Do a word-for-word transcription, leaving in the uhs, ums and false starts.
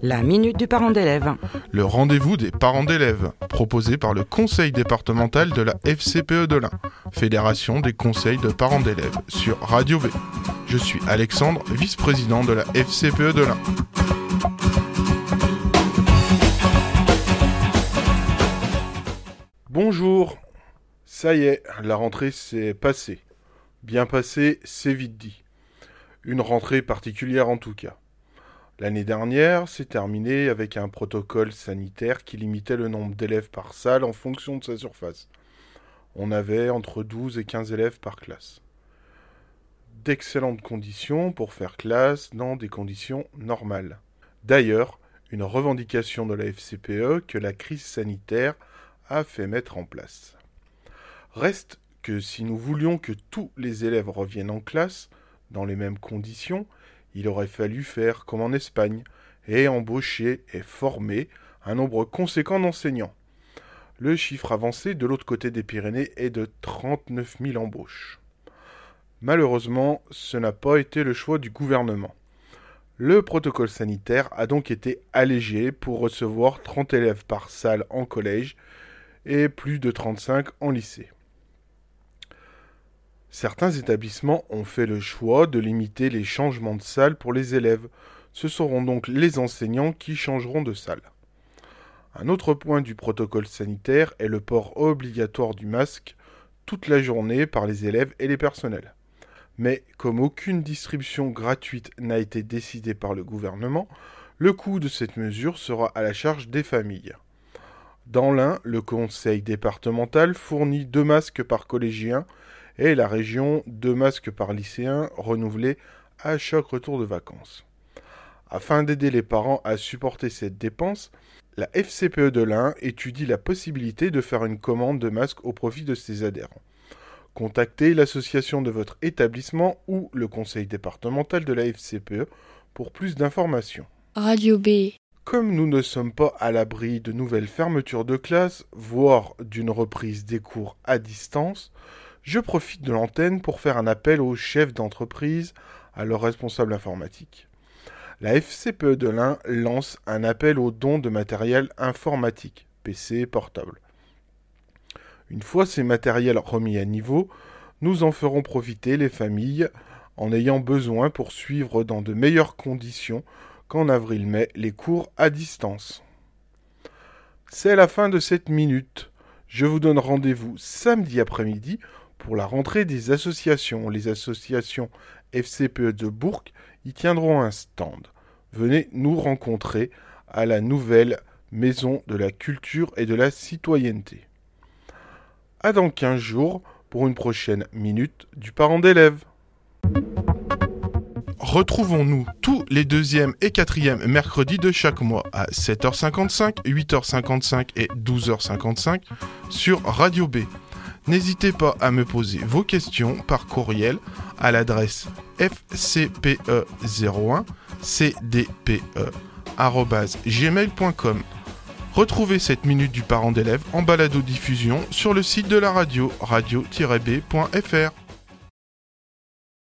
La minute du parent d'élève. Le rendez-vous des parents d'élèves, proposé par le conseil départemental de la F C P E de l'Ain, Fédération des conseils de parents d'élèves, sur Radio B. Je suis Alexandre, vice-président de la F C P E de l'Ain. Bonjour, ça y est, la rentrée s'est passée. Bien passée, c'est vite dit. Une rentrée particulière en tout cas. L'année dernière, c'est terminé avec un protocole sanitaire qui limitait le nombre d'élèves par salle en fonction de sa surface. On avait entre douze et quinze élèves par classe. D'excellentes conditions pour faire classe dans des conditions normales. D'ailleurs, une revendication de la F C P E que la crise sanitaire a fait mettre en place. Reste que si nous voulions que tous les élèves reviennent en classe, dans les mêmes conditions, il aurait fallu faire comme en Espagne, et embaucher et former un nombre conséquent d'enseignants. Le chiffre avancé de l'autre côté des Pyrénées est de trente-neuf mille embauches. Malheureusement, ce n'a pas été le choix du gouvernement. Le protocole sanitaire a donc été allégé pour recevoir trente élèves par salle en collège et plus de trente-cinq en lycée. Certains établissements ont fait le choix de limiter les changements de salle pour les élèves. Ce seront donc les enseignants qui changeront de salle. Un autre point du protocole sanitaire est le port obligatoire du masque toute la journée par les élèves et les personnels. Mais comme aucune distribution gratuite n'a été décidée par le gouvernement, le coût de cette mesure sera à la charge des familles. Dans l'Ain, le conseil départemental fournit deux masques par collégien et la région deux masques par lycéen renouvelés à chaque retour de vacances. Afin d'aider les parents à supporter cette dépense, la F C P E de l'Ain étudie la possibilité de faire une commande de masques au profit de ses adhérents. Contactez l'association de votre établissement ou le conseil départemental de la F C P E pour plus d'informations. Radio B. Comme nous ne sommes pas à l'abri de nouvelles fermetures de classes, voire d'une reprise des cours à distance, je profite de l'antenne pour faire un appel aux chefs d'entreprise, à leurs responsables informatiques. La F C P E de l'Ain lance un appel aux dons de matériel informatique, P C portable. Une fois ces matériels remis à niveau, nous en ferons profiter les familles en ayant besoin pour suivre dans de meilleures conditions qu'en avril-mai les cours à distance. C'est la fin de cette minute. Je vous donne rendez-vous samedi après-midi pour la rentrée des associations. Les associations F C P E de Bourg y tiendront un stand. Venez nous rencontrer à la nouvelle Maison de la Culture et de la Citoyenneté. À dans quinze jours pour une prochaine minute du parent d'élève. Retrouvons-nous tous les deuxième et quatrième mercredis de chaque mois à sept heures cinquante-cinq, huit heures cinquante-cinq et douze heures cinquante-cinq sur Radio B. N'hésitez pas à me poser vos questions par courriel à l'adresse f c p e zéro un c d p e arobase gmail point com. Retrouvez cette minute du parent d'élève en balado-diffusion sur le site de la radio, radio tiret b point f r.